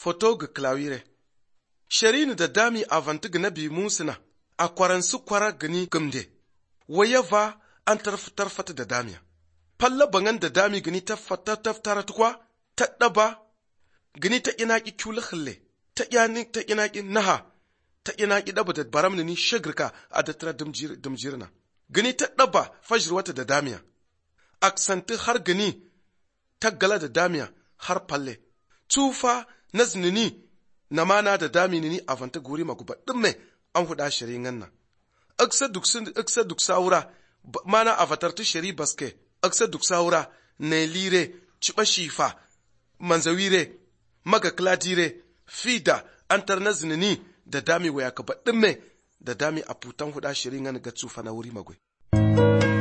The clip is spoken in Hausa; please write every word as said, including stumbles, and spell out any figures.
foto ga klawire. Sharini da dami avanti gina bi musina, a kwaransu kwara gani gumde, waya va an tarfata da damiya. Falla bangan da dami gani ta fata taftara tukwa, ta ɗaba, gani ta inaki kyulihille, ta yani ta inaki naha, ta inaki ɗaba da baram ni shagirka a da tara dumjirna. Gani ta ɗaba fajir wata da damiya. Aksanti har gani ta gala da damiya har falle. Tufa na zinini na mana da dami ni avanta guri maguba ɗimme an huɗa shari ganna. Aksa duk saura mana avatartu shari baske. Aksa duk saura ne lire, ciɓa shifa, manzawire, maga kladire, fida, antar na zinini da dami waya ka ba ɗimme da dami a putan huɗa shari ganna ga tufa na wuri magwai.